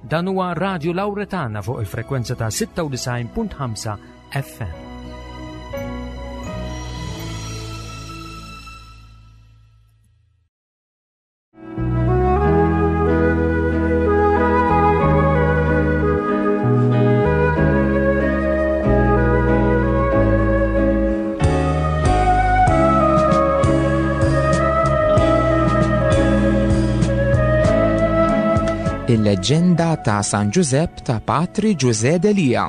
Dan huwa Radio Lawretana fuq il-frekwenza ta' 96.5 FM. Il-leġenda ta' San Giuseppe ta' Patri José Delia.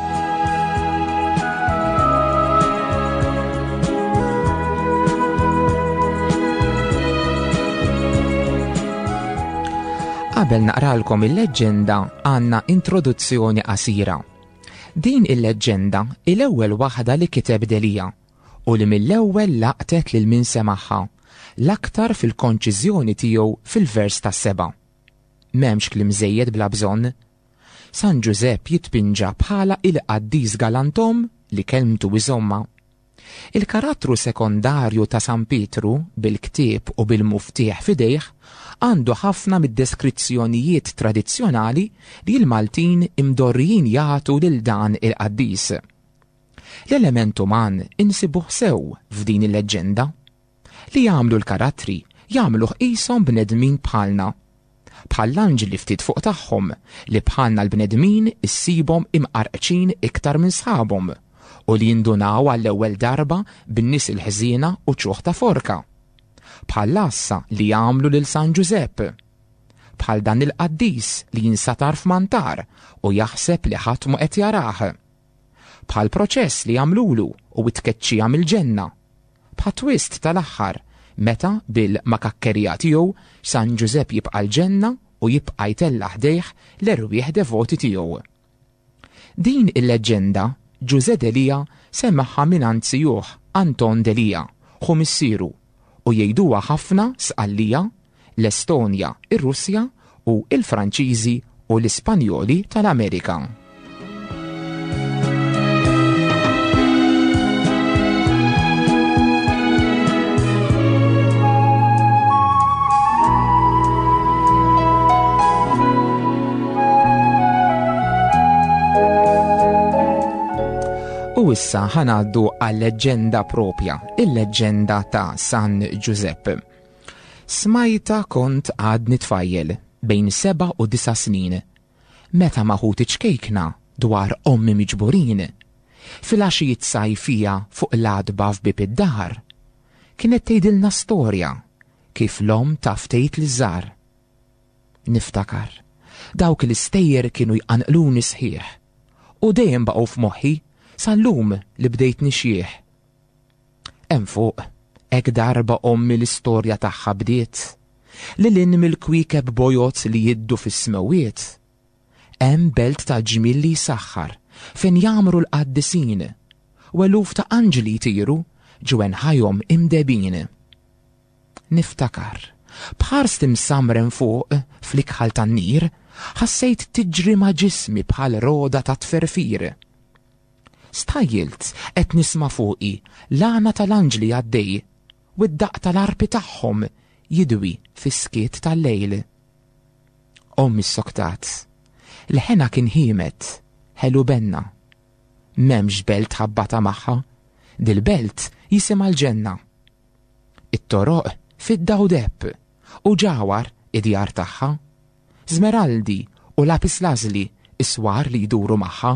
Qabel naqralkom il-leġenda għandna introduzzjoni qasira. Din il-leġenda il-ewwel waħda li kiteb Delia u li mill-ewwel laqtet lil min semaħħa l-aktar fil-konċiżjoni tiegħu fil-vers tas-7'. M'hemmx kliem żejjed bla bżonn. San Giuseppe jitpinġa bħala il-qaddis galantom li kelmtu iżomma. Il-karattru sekondarju ta' San Pietru bil-ktieb u bil-muftieħ fidejh għandu ħafna mid-deskrizzjonijiet tradizzjonali li l-Maltin imdorrijin jagħtu lil dan il-qaddis. L-element uman insibuh sew f'din il-leġenda. Li jagħmlu l-karattri jagħmluh qishom bnedmin bħalna. Bħall-anġli ftit fuq tagħhom li bħalna l-bnedmin issibhom imqarqċin iktar minn sħabhom u li jindunaw għall-ewwel darba bin-nies il-ħżiena u ċuħ ta' forka. Bħall-assa li jagħmlu lil San Giuseppe. Bħal dan il-qaddis li jinsatar f'mantar u jaħseb li ħadd mu qed jarah. Bħal proċess li jagħmlulu u tkeċċija mill-ġenna. Bħal twist tal-aħħar meta bil-makakkerija tiegħu San Giuseppe jibqa' l-ġenna u jibqa' jtella' ħdejh l-erwieħ devoti tiegħu. Din il-leġenda José Delia semmaħħa minn anzjuh Anton Delia, ħu missieru, u jgħiduha ħafna sqallija l-Estonja, ir-Russja u l-Franċiżi u l-Ispanjoli tal-Amerika. U issa ħanaddu għal-leġenda propja, il-leġenda ta' San Giuseppe. Smajta kont għadni tfajjel bejn 7 u 9 snin, meta maħut iċkejkna dwar ommi miġburin. Fil-għaxijiet sajfija fuq l-adba f'bib id-dar, kienet tgħidilna storja kif l-om taftejt l-żar. Niftakar, dawk l-istejjer kienu jqanqluni sħiħ u dejjem baqgħu f'moħħi sal-lum li bdejt nixjieħ. Hemm fuq, hekk darba ommi l-istorja tagħha bdiet, li lin mill-kwiekeb bojot li jiddu fis-smewiet. Hemm belt ta' ġmiel li jsaħħar fejn jagħmru l-qaddisin, u eluf ta' anġli jtiru ġwen ħajhom imdebin. Niftakar, bħars timsamren fuq fl-ikħal tan-nir, ħassejt tiġri ma' ġismi bħal roda ta' tferfir. Stajjilt qed nisma' fuqi l-għana tal-anġli għaddej u d-daq tal-arpi tagħhom jidwi fis-skiet tal-lejl. Ommi s-soktat, l-ħena kien ħiemet, ħelu benna. M'hemmx belt ħabbata magħha, dil-belt jisimha l-ġenna. It-toroq fid-dawdepp u ġawar id-djar tagħha, żmeraldi u lapis lażli iswar li jduru magħha.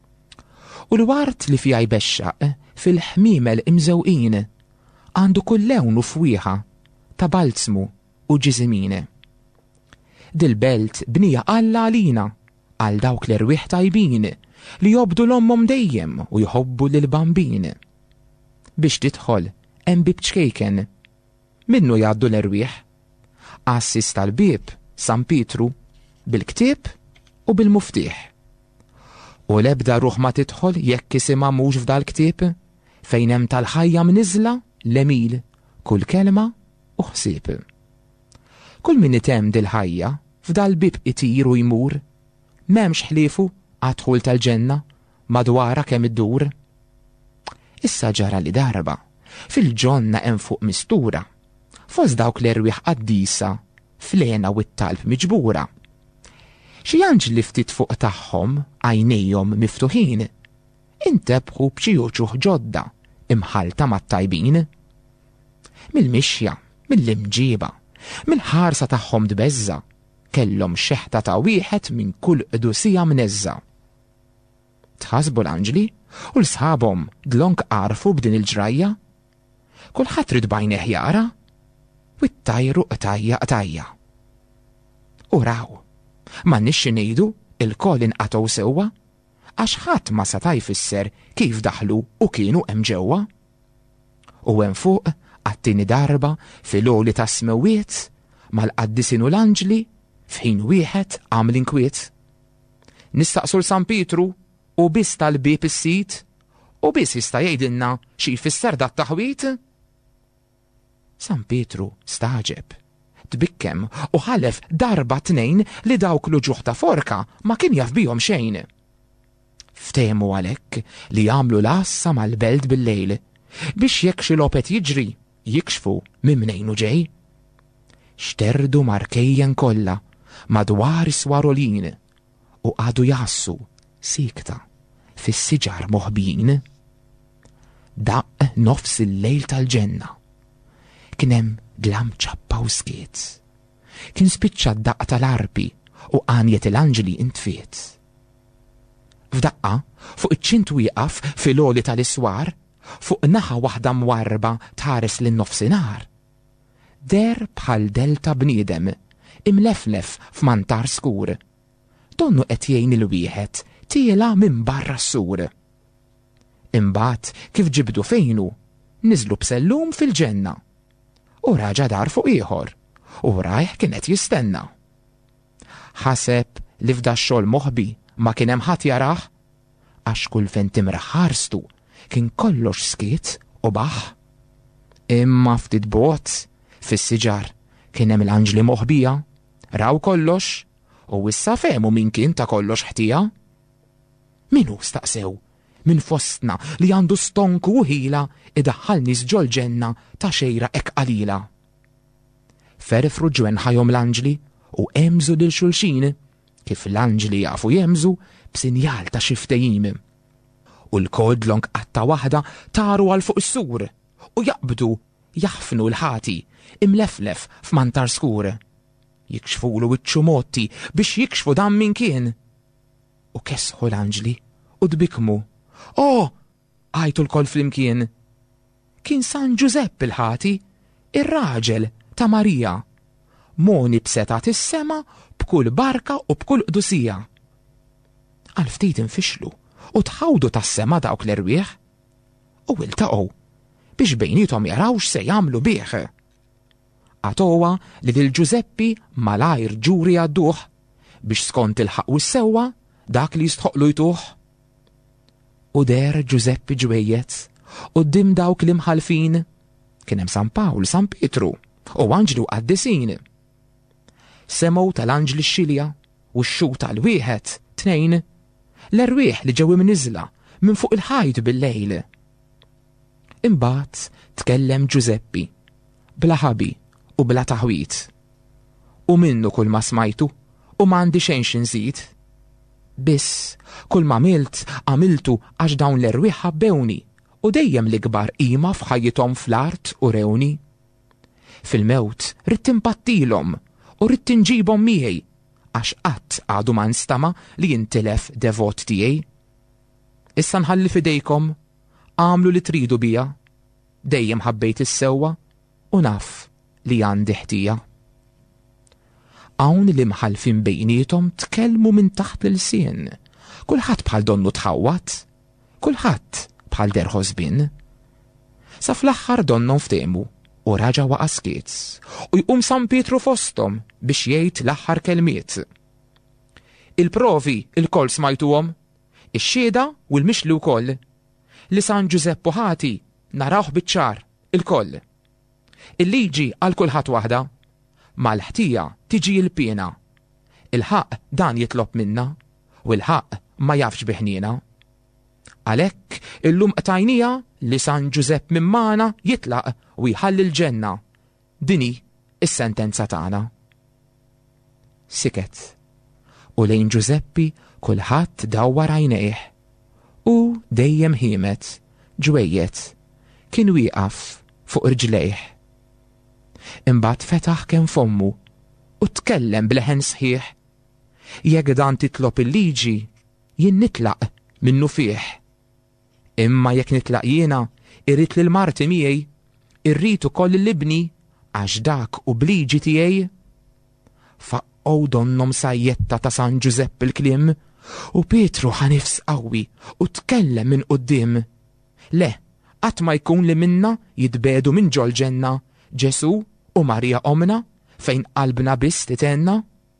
U l-wart li fija jbexxaq fil-ħmimel imżewqin għandu kull lewn u fwieħa ta' balzmu u ġiżimine. Dil-belt bnija Alla għalina għal dawk l-erwieħ tajbin li jobdu l-ommhom dejjem u jħobbu lil-bambin. Biex tidħol hemm bib ċkejken, minnu jgħaddu l-erwieħ, assis tal-bib San Pietru bil-ktieb u bil-muftieħ. U l-ebda ruħ ma tidħol jekk isimha mhux f'dal-ktieb fejn hemm tal-ħajja mniżla l-emil kull kelma u ħsieb. Kull min itemm dil-ħajja f'dal-bib itir u jmur, m'hemmx ħliefu għadħul tal-ġenna madwara kemm iddur. Issa ġara li darba fil-ġonna hemm fuq mistura, fost dawk l-erwieħ qaddisa flena u t-talb miġbura. Xi anġli ftit fuq tagħhom għajnejhom miftuħin intebħu b'xi uċuħ ġodda imħalta mat-tajbin. Mill-mixja, mill-imġiba, mill-ħarsa tagħhom dbeżza, kellhom xeħta ta' wieħed minn kull qdusija mneżza. Tħasbu l-anġli u l-sħabhom dlonk qarfu b'din il-ġrajja? Kulħadd rid bajneh jara u t-tajru qtajja. U raw, m'għandniex ngħidu il-koll inqatgħu sewwa għax ħadd ma seta' jfisser kif daħlu u kienu hemm ġewwa. U hemm fuq għat-tieni darba fil-għoli ta' smewiet mal-qaddisin u l-anġli f'ħin wieħed għamel inkwiet. Nistaqsu l-San Pietru u biss tal-bieb is-sit u biss jista' jgħidilna xi jfisser dat taħwit? San Pietru staġeb, tbikkem u ħalef darba tnejn li dawk l-uġuħ ta' forka ma kien jaf bihom xejn. Ftehmu għalhekk li jagħmlu l-għassa mal-belt bil-lejl biex jekk xi lopet jiġri jikxfu minn minejn ġej. Xterdu markejjen kollha madwar is-swarolin u għadu jassu sikta fis-siġar moħbin. Daq nofs il-lejl tal-ġenna. Kien hemm dlam ċappa u skiet. Kien spiċċa d-daqq tal-arpi u għanjet il-anġli intfiet. F'daqqa, fuq iċ-ċint wieqaf fil-għoli tal-iswar, fuq naħa waħda mwarba tħares lin-nofsinhar. Der bħal delta bniedem, imleflef f'mantar skur. Donnu qed jgħin il-wieħed tiela minn barra s-sur. Imbagħad kif ġibdu fejnu, niżlu b'sellum fil-ġenna. U raġa dar fuq ieħor, u rajh kien qed jistenna. Ħaseb li f'da x-xogħol moħbi ma kien hemm ħadd jarah, għax kull fejn timra ħarstu kien kollox skiet u baħ. Imma ftit bot fis-siġar kien hemm l-anġli moħbija, raw kollox u issa fehmu min kien ta' kollox ħtija. Minu staqsew min fostna li għandu stonku u ħila idaħħalni żġol ġenna ta' xejra hekk qalila. Ferfru ġwen ħajhom l-anġli u emżu lil xulxin kif l-anġli jafu jemżu b'sinjal ta' xi ftehim. U l-kodlonk qatta waħda taru għal fuq is-sur u jaqbdu jaħfnu l-ħati imleflef f'mantar skur. Jikxfulu wiċċu motti biex jikxfu dan min kien. U kesħu l-anġli u dbikmu. Oh! Għajtu l-koll flimkien. Kien San Giuseppe il-ħati, ir-raġel ta' Marija. Moni b'seta tis-sema b'kull barka u b'kull qdusija. Għal-ftit infixlu u tħawdu tas-sema dawk l-erwieħ u iltaqgħu biex bejnietom jaraw x'se jagħmlu bih. Għatowa li lil Giuseppi malajr ġuri għadduh biex skont il-ħaq u s-sewwa dak li jistħoqlu jtuħ. U der Giuseppi ġwejjed u d-dim dawk li mħalfin kien hemm San Pawl, San Pietru u anġlu qaddisin. Semgħu tal-anġli x-xilja u x-xu tal-wieħed tnejn l-erwieħ li ġew imniżla minn fuq il-ħajt bil-lejl. Imbagħad tkellem Giuseppi bla ħabi u bla taħwit. U minnu kull ma smajtu u m'għandi xejn xi nżid. Biss kull ma għamiltu għax dawn l-erwieħ ħabbewni u dejjem l-ikbar qima f'ħajjithom fl-art u rewni. Fil-mewt rid timpattilhom u rrid tinġibhom miegħi għax qatt għadu ma nstama li jintilef devot tiegħi. Issa nħalli f'idejkom għamlu li tridu bija, dejjem ħabbejt is-sewwa u naf li għandi ħtija. Hawn li mħalfin bejnietom tkellmu minn taħt l-sien, kulħadd bħal donnu tħawwat, kulħadd bħal derħosbin. Sa fl-aħħar donnom ftehmu u raġa waqa' skiet u jqum San Pietru fosthom biex jgħid l-aħħar kelmiet. Il-provi il-koll smajtuhom, ix-xhieda u l-mixli wkoll li San Giuseppe ħati narawh biċ-ċar il-koll. Il-liġi għal kulħadd waħda, mal-ħtija tiġi l-pjena. Il-ħaq dan jitlob minna u l-ħaq ma jafx biħnina. Għalhekk illum qtajnija li San Giuseppe minn magħna jitlaq u jħalli l-ġenna. Dini is-sentenza tagħna. Siket u lejn Giuseppi kulħadd dawwar għajnejh. U dejjem ħiemet, ġwejjet, kien wieqaf fuq irġlejh. Imbagħad fetaħ kemm fommu u tkellem bleħen sħiħ. Jekk dan titlob il-liġi, jien nitlaq minnu fih. Imma jekk nitlaq jiena, irrid lil marti miegħi, irrid ukoll l-ibni għax dak u bliġi tiegħi. Faqqgħu donnom sajjetta ta' San Giuseppe il-kliem u Pietru ħanifs qawwi u tkellem minn quddiem. Le, qatt ma jkun li minna jitbedu minn ġolġenna Ġesu u Marija omna fejn qalbna biss titenna.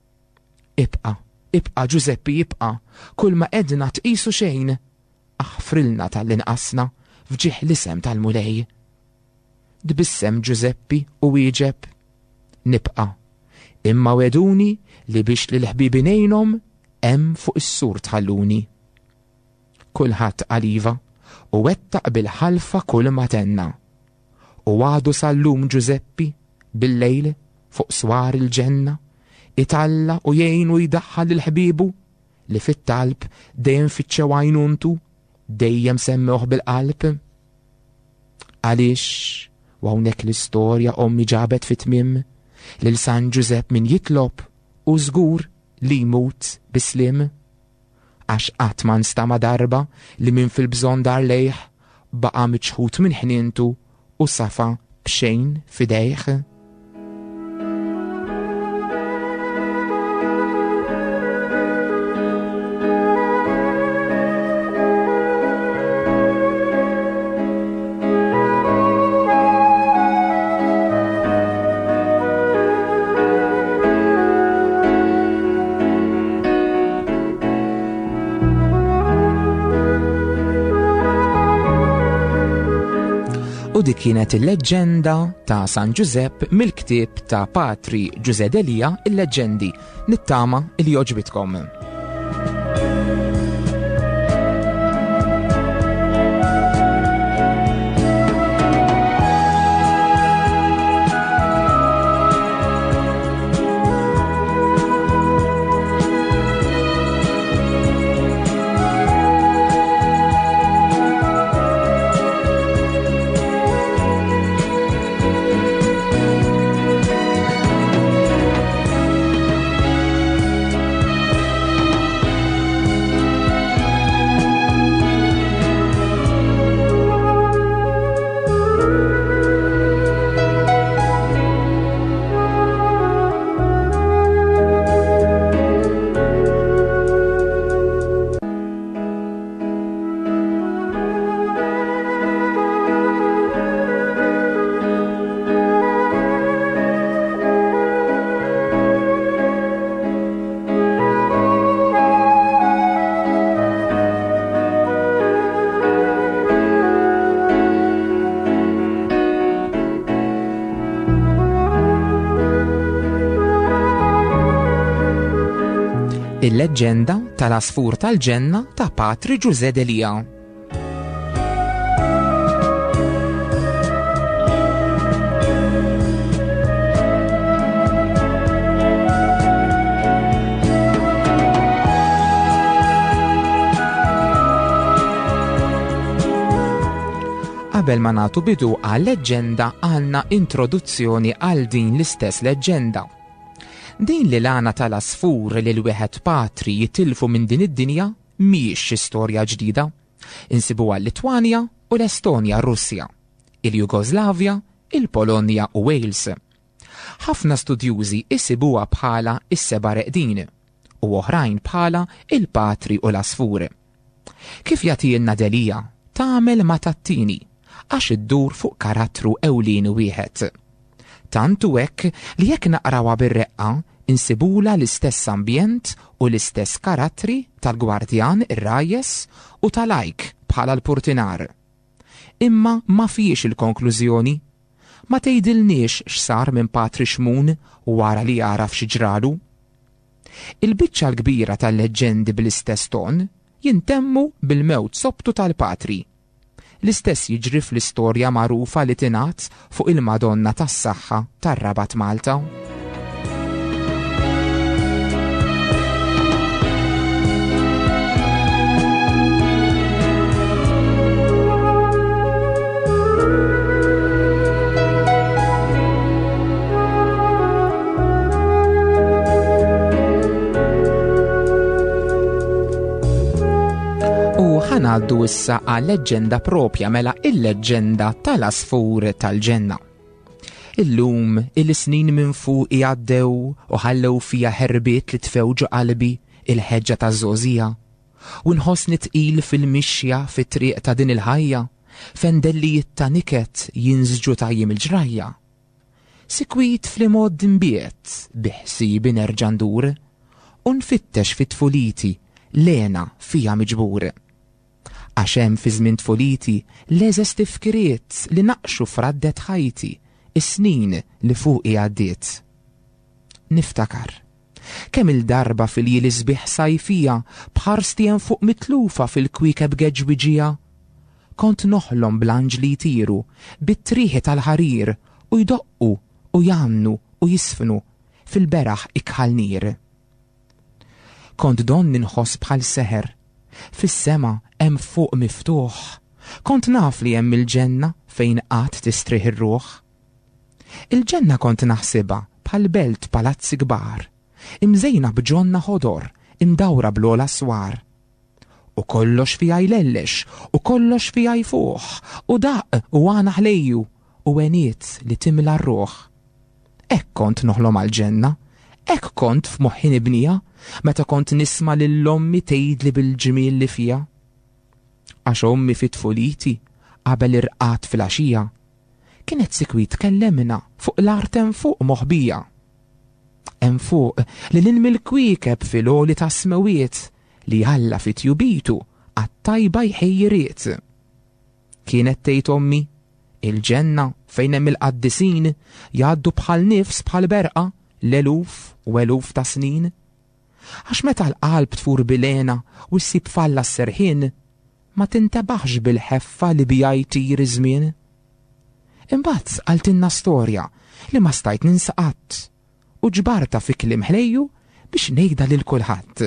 Ibqa' Giuseppi ibqa', kull ma edna tqisu xejn. Aħfrilna tal-inqasna fġieħ l-isem tal-mulej. Dbissem Giuseppi u wieġeb, nibqa', imma weduni li biex li l-ħbibi ngħinhom hemm fuq is-sur tħalluni. Kulħadd qaliva u wettaq bil-ħalfa kull ma tenna. U għadu sal-lum Giuseppi bil-lejl fuq swar il-ġenna, italla u jgħin u jdaħħal il-ħbibu li fit-talb dejjem fiċċew għajnuntu, dejjem semmewh bil-qalb. Għaliex u hawnhekk l-istorja ommi ġabet fit-tmiem lil San Giuseppe min jitlob u żgur li jmut bislim. Għax qatt ma nstama darba li min fil-bżonn dar lejh baqa' miċħut minn ħnientu u safa b'xejn fidejh. U dik kienet il-leġġenda ta' San Giuseppe mill-ktieb ta' Patri Giuse Delia il-Leġġendi, nittama li jogħġbitkom. Il-leġġenda tal-Asfur tal-Ġenna ta' Patri Giuse Delia. Qabel ma nagħtu bidu għal-leġġenda għandna introduzzjoni għal din l-istess leġġenda. Din li l-għana tal-asfur li l-wieħed patri jitilfu minn din id-dinja mhijiex istorja ġdida. Insibuha l-Litwanja u l-Estonja Russja, il-Jugoslavja, il-Polonja u Wales. Ħafna studjużi isibuha bħala is-seba' reqdin u oħrajn bħala il-patri u l-asfur. Kif jagħtilna Delia tagħmel ma tattini għax iddur fuq karattru ewlieni wieħed. Tantu hekk li jekk naqrawha bir-reqqa insibula l-istess ambjent u l-istess karattri tal-gwardjan ir-rajjes u tal-għajk bħala l-purtinar. Imma ma fiex il-konklużjoni, ma tgħidilniex x'sar minn Patri Xmun wara li jaraf xi ġralu. Il-biċċa l-kbira tal-leġġendi bl-istess ton jintemmu bil-mewt sobtu tal-Patri. L-istess jiġri fl-istorja magħrufa li tingħat fuq il-Madonna tas-Saħħa tar-Rabat Malta. ħanaddu issa għal leġenda propja mela il-leġenda tal-asfur tal-ġenna. Illum il-snin minn fuq jgħaddew u ħallew fija ħerbiet li tfewġu qalbi il-ħeġġa taż-żożija u nħossni tqil fil-mixja fit-triq ta' din il-ħajja fendellijiet ta' niket jinżġu tajjim il-ġrajja. Sikwit fl-imod dimbiet biħsibi nerġa' ndur u nfittex fit-tfuliti lena fija miġbur. Għax hemm fi żmien tfuliti leżes tifkiriet li naqxu fraddet ħajti is-snin li fuqi għaddiet. Niftakar kemm il-darba fil-jili sbieħ sajfija bħarstien fuq mitlufa fil-kwikeb geġwiġija. Kont noħlom bl-anġli jtiru bit-triħi tal-ħarir u jdoqqu u jamnu u jisfnu fil-beraħ ikħal-nir. Kont don ninħoss bħal seħer fis-sema hemm fuq miftuħ. Kont naf li hemm il-ġenna fejn qatt tistrieħ ir-ruħ. Il-ġenna kont naħsibha bħal belt palazzi kbar, imżejna bġonna ħodor, imdawra bl-ola swar. U kollox fija jlellex, u kollox fija jfuħ, u daq u għana ħlejju, u għeniet li timla r-ruħ. Ek kont noħlom għal-ġenna, ek kont f'moħħi nibnija, meta kont nisma lill-ommi tgħidli bil-ġmiel li fija. Għax ommi fit-tfuliti qabel irqat fil-għaxija kienet sikwit kellemna fuq l-artem fuq moħbija. Hemm fuq li l-kwikeb fil-oli ta' smewiet li Alla fit-jubitu għat-tajba jħejjiriet. Kienet tgħid ommi il-ġenna fejn hemm il-qaddisin jgħaddu bħal nifs bħal berqa l-eluf u eluf ta' snin. Għax meta l-qalb tfur bilena u ssib falla s-serħin ma tintebaħx bil-ħeffa li bija jtir iż-żmien. Imbagħad qaltilna storja li ma stajt ninsaqat u ġbarta fi kliem ħlejju biex ngħidha lil kulħadd.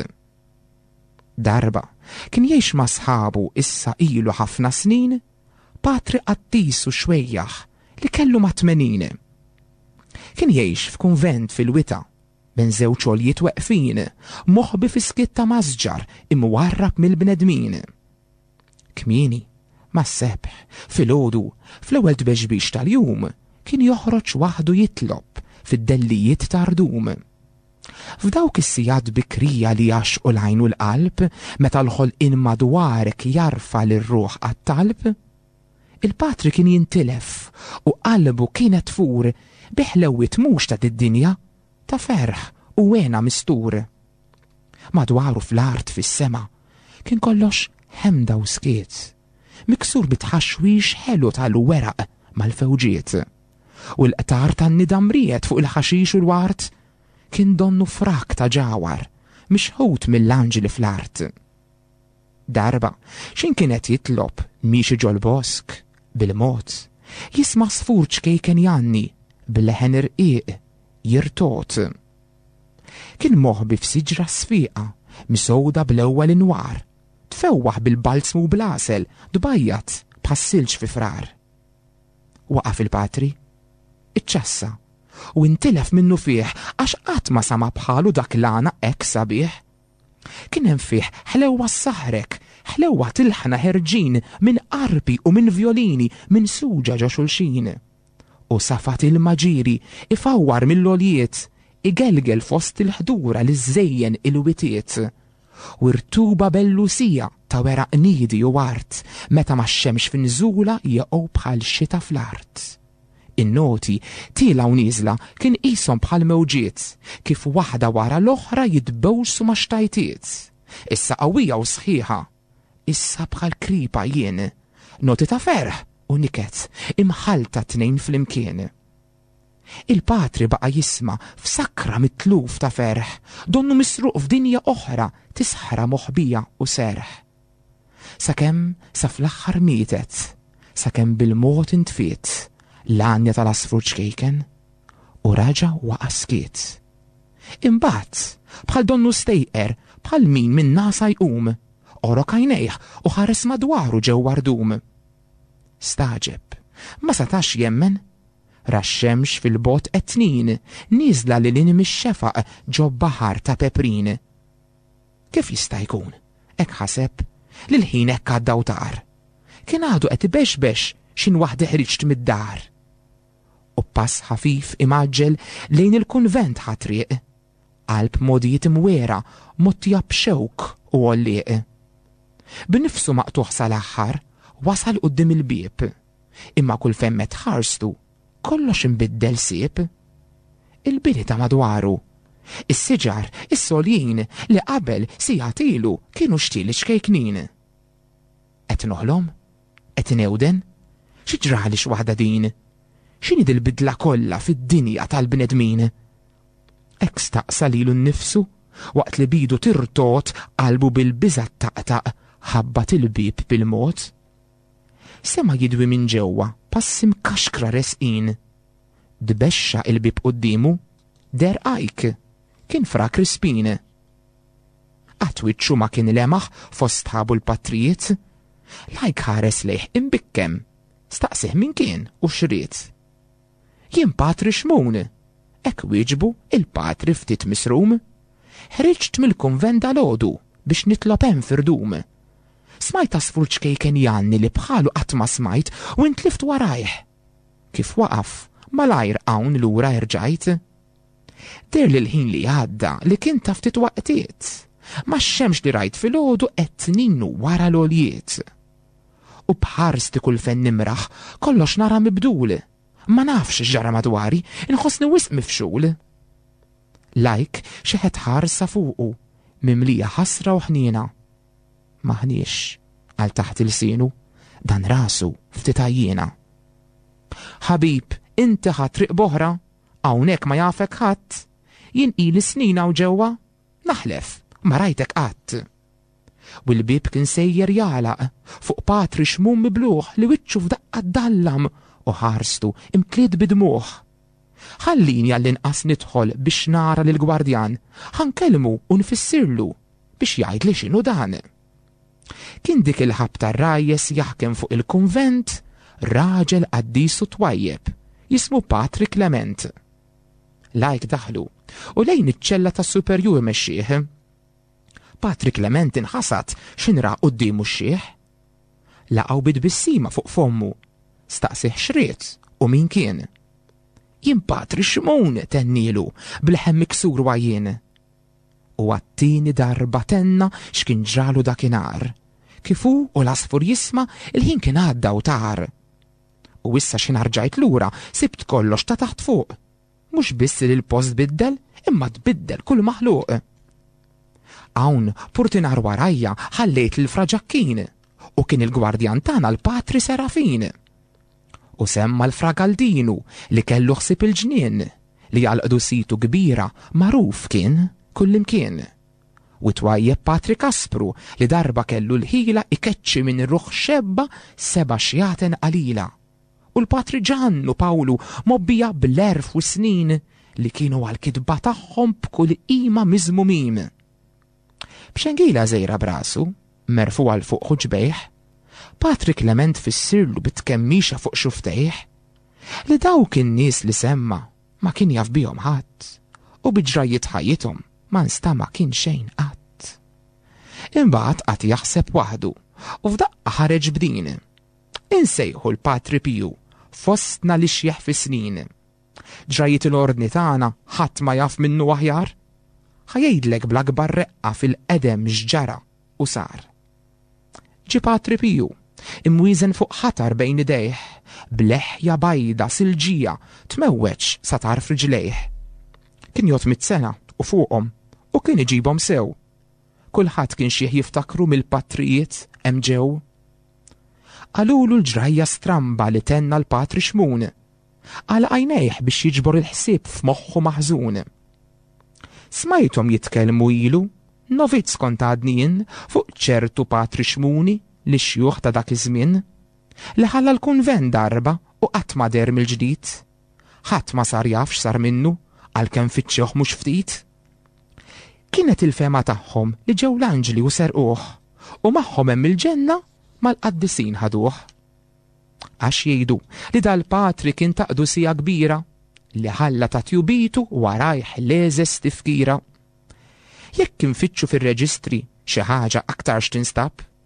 Darba kien jgħix ma' sħabu issa ilu ħafna snin patri qattis u xwejjaħ li kellu ma' 80. Kien jgħix f'kunvent fil-wita bejn żewġ għoljiet weqfin moħbi fi skitta mażġar imwarrab mill-bnedmin. Kmieni ma' sebħ fil-għodu fl-ewwel tbeġbix tal-jum kien joħroġ waħdu jitlob fid-dellijiet tardum. F'dawk is-sigħat bikrija li jaxqu l-għajn u l-qalb meta l-ħolqien madwarek jarfa lir-ruħ għat-talb, il-patri kien jintilef u qalbu kienet tfur biħlewit mhux ta' id-dinja ta' ferħ u wena mistur. Madwaru fl-art fis-sema kien kollox ħemda u skiet, miksur bitħaxwix ħelu tal-weraq mal-fewġiet. U l-qtar tan-nidamriet fuq il-ħaxix u l-wart kien donnu frak ta' ġawar mixħut mill-anġli fl-art. Darba xin kienet jitlob miexi ġol-bosk bil-mod jisma' sfur ċkejken janni bil-leħen irqiq jirtot. Kien moħbi f'siġra sfiqa misowda bl-ewwel inwar tfewwaħ bil-balzmu blasel dbajjat bħassilx fi frar. Waqaf il-patri iċċassa u intilef minnu fih għax qatt ma sama bħalu dak l-għana hekk sabiħ. Kien hemm fih ħlewwa s-saħrek, ħlewwa tilħna ħerġin minn qarbi u minn vjolini minn suġa ġo xulxin. U safat il-maġiri ifawwar mill-oljiet igelgel fost il-ħdura li żejjen il-witiet. U rtuba bellusija ta' weraq nidi u art meta ma' xemx fin-żula jeqgħu bħal xita fl-art. In-noti tila u niżla kien qishom bħal mewġiet kif waħda wara l-oħra jitbewsu ma' xtajtiet. Issa qawwija u sħiħa, issa bħal kripa jien, noti ta' ferħ u niket imħalta tnejn fl-imkien. Il-patri baqa jisma' f'sakra mitluf ta' ferħ, donnu misruq f'dinja oħra tisħra moħbija u serħ. Sakemm sa fl-aħħar mietet, sakemm bil-mod intfiet l-għanja tal-asfru ċkejken u raġa waqa' skiet. Imbagħad bħal donnu stejqer bħal min minn nasa jqum, orok għajnejh u ħares madwaru ġewwa rdum. Staġeb, ma setax jemmen, rax-xemx fil-bot etnin, niżla lilin mix-xefaq ġo baħar ta' peprin. Kif jista' jkun? Hekk ħaseb li l-ħin hekk għaddaw tar. Kien għadu qed ibexbex x'in waħda ħriġt mid-dar. U pass ħafif imaġġel lejn il-kunvent ħatriq, qalb modijiet imwera mottija b'xewk u għolliq. B'nifsu maqtuħ sal-aħħar wasal quddiem il-bieb, imma kull femmet ħarstu kollox inbiddel sieb. Il-bini ta' madwaru, is-siġar, is-soljin li qabel sigħat ilu kienu xtili xkejknin. Qed noħlom? Qed newden? Xi ġrali x'waħda din? X'inhi dil-bidla kollha fid-dinja tal-bnedmin? Hekk staqsa lilu nnifsu waqt li bidu tirtot qalbu bil-biża' taqtaq ħabbat il-bib bil-mod. Sema jidwi minn ġewwa passim kaxkra resqin. Dbexxa il-bib quddiemu, der ajk, kien fra Krispin. Għatwiċċu ma kien lemaħ fost ħabu l-patrijiet, lajk ħares lejh imbikkem, staqsih min kien u xriet. Jien Patri Xmun, ek wieġbu il-Patri ftit misrum, ħriġt mill-kunvent dalodu biex nitlob hemm firdum. Smajt asfur ċkejken Janni li bħalu qatt ma smajt u intlift warajh. Kif waqaf malajr hawn lura rġajt. Der li l-ħin li għadda li kien ta' ftit waqtiet, ma x-xemx li rajt fil-ħodu qed ninnu wara l-oljiet. U bħarsti kull fen nimraħ kollox nara mibdul, ma nafx ġara madwari, inħossni wisq mifxul. Lajk xeħet ħarsa fuqu, mimlija ħasra u ħnina. Maħniex għal taħt il-sinu, dan rasu ftitajjina. Ħabib, inti ħatriq boħra, hawnhekk ma jafek ħadd, jien ili snina u ġewwa, naħlef ma rajtek qatt. U l-bib kien sejjer jalaq fuq Patri Xmun mibluħ li wiċċu f'daqqa dallam u ħarstu imtliet bidmuħ. Ħallini għall-inqas nidħol biex nara lill-gwardjan, ħankellmu u nfissirlu biex jgħid li x'inhu dan. Kien dik il-ħabta rajjes jaħkem fuq il-kunvent raġel qaddisu twajjeb jismu Patri Klement. Lajk daħlu u lejn iċ-ċella tas-superju imexxih. Patri Klement inħasat x'inra qudiemu x-xieħ. Laqgħu bid-bissima fuq fommu, staqsih xriet u min kien. Jien Patri Xmun tennilu bil-ħemm miksur għajjien. U għattini darba tenna x'kien ġralu dakinhar. Kifu u l-asfur jisma' il-ħin kien għadda u tar. U issa xi rġajt lura sibt kollox ta' taħt fuq. Mhux biss li l-post biddel, imma tbiddel kull maħluq. Hawn purtinar warajja ħallejt l-fraġakkin u kien il-gwardjan tagħna l-Patri Serafin. U semma l-Fragaldinu li kellu ħsib il-ġnien li jalqdu situ kbira magħruf kien kullimkien. U twajjeb Patri Kaspru li darba kellu l-ħila ikeċċi minn ruħ xebba 7 xjaten qalila. U l-Patri Ġannu Pawlu mobbija bl-erf u snin li kienu għal-kidba tagħhom b'kull qima miżmumim. B'xengila żejra brasu, merfu għal fuq ħuġbejħ, Patri Klement fissirlu bitkemmixa fuq xuftejħ, li dawk in-nies li semma ma kien jaf bihom ħadd u biġrajiet ħajjithom ma nstama kien xejn qatt. Imbagħad qatt jaħseb waħdu u f'daqqa ħareġ b'din. Insejħu l-Patri Piju fostna li xjeħ fi snin. Ġrajiet l-ordni tagħna ħadd ma jaf minnu aħjar? ħajejdlek bl-akbar reqqa fil-qedem x'ġara u sar. Ġi Patri Piju, imwieżen fuq ħatar bejn idejh, bleħja bajda silġija tmewweġ sa tar f'riġlejh. Kien jgħod 100 sena u fuqhom u kien iġibhom sew. Kulħadd kien xi jiftakru mill-patrijiet hemm ġew. Qalulu l-ġrajja stramba li tenna l-Patri Xmun, għal għajnejh biex jiġbor il-ħsieb f'moħħu maħżun. Smajthom jitkellmu ilu, novizz kont għadni jien fuq ċertu Patri Xmuni li xjuħ ta' dak iż-żmien, li ħalla l-kunvent darba u qatt ma der mill-ġdid. Ħadd ma sar jaf x'sar minnu għalkemm fittxew mhux ftit. Kienet il-fema tagħhom li ġew l-anġli u serquh u magħhom hemm il-ġenna mal-qaddisin ħaduh. Għax jgħidu li dal-Patri kien taqdu sija kbira li ħalla ta' tjubitu warajh leżes tifkira. Jekk infittxu fir-reġistri xi ħaġa aktar x'tinstab,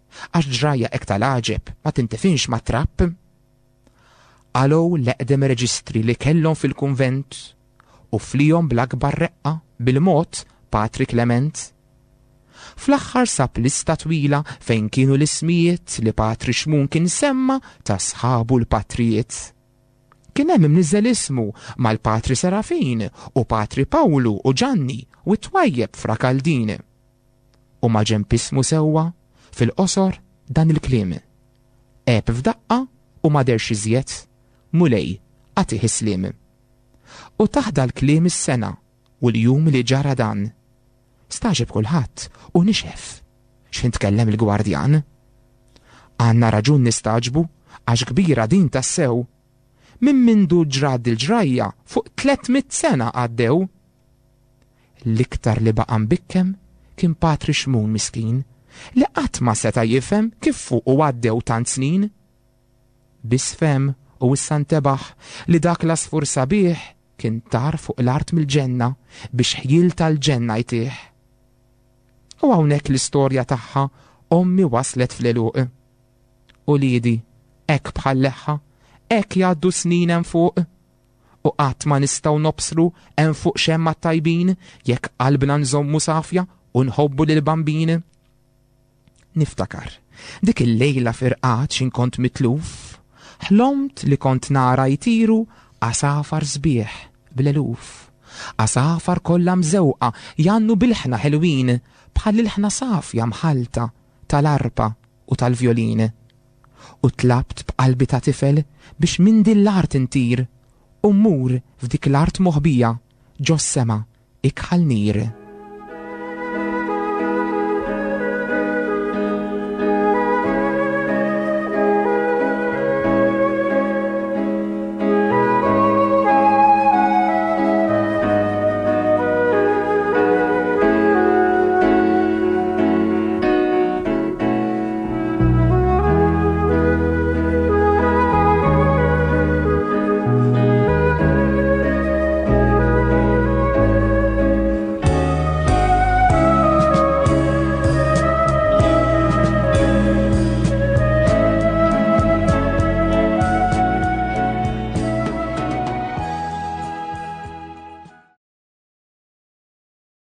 għax ġrajja ek tal-aġeb ma tintefinx ma trapp. Għalow l-eqdem reġistri li kellhom fil-kunvent u flihom bl-akbar reqqa bil-mod Patri Clement. Fl-aħħar sab lista twila fejn kienu l-ismijiet li Patri Xmun kien semma ta' sħabu l-patrijiet. Kien hemm imniżżel ismu mal-Patri Serafin u Patri Pawlu u Ġanni u twajjeb fra Kaldin. U ma ġemp ismu sewwa fil-qosor dan il-kliem. Eb f'daqqa u ma derx iżjed, mulej għatih islim. U taħda l-kliem is-sena u l-jum li ġara dan. Staġeb kulħadd u nixef. X'in tkellem il-gwardjan? Għandna raġun nistaġbu għax kbira din tassew. Min mindu ġrad il-ġrajja fuq 300 sena għaddew. L-iktar li baqa' mbikkem kien Patri Xmun miskin li qatt ma seta' jifhem kif fuq u għaddew tant snin. Bisfem u issa ntebaħ li dak l-asfur sabiħ kien tar fuq l-art mill-ġenna biex ħjil tal-ġenna jtieħ. U hawnhekk l-istorja tagħha ommi waslet fl-eluq. U liedi hekk bħal leħħa hekk jgħaddu snin hemm fuq. U qatt ma nistgħu nobsru hemm fuq xemma tajbin jekk qalbna nżommu safja u nħobbu lil bambin. Niftakar dik il-lejla firqat x'in kont mitluf, ħlomt li kont nara jtiru għasafar sbieħ bl-eluf. Għasafar kollha mżewqa jannu bil-ħna ħelwin bħal il-ħna safja mħalta tal-arpa u tal-vjolin. U tlabt b'qalbi ta' tifel biex min din l-art intir u mmur f'dik l-art moħbija ġo s-sema ikħal nir.